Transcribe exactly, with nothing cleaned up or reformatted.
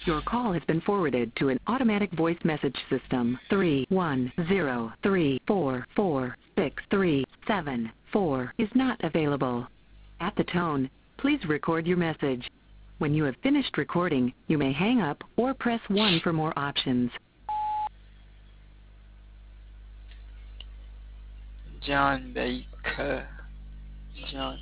Your call has been forwarded to an automatic voice message system. three one zero three four four six three seven four is not available. At the tone, please record your message. When you have finished recording, you may hang up or press one for more options. John Baker. John.